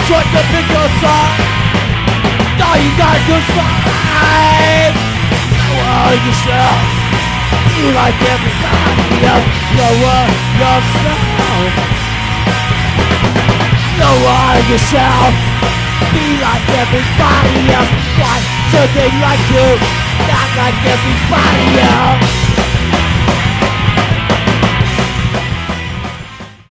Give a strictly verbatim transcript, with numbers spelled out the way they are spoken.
try to pick your side. Now you got to fight. Lower yourself. Be like everybody else. Lower yourself. Lower yourself. Be like everybody else. Why should they like you? Not like everybody else.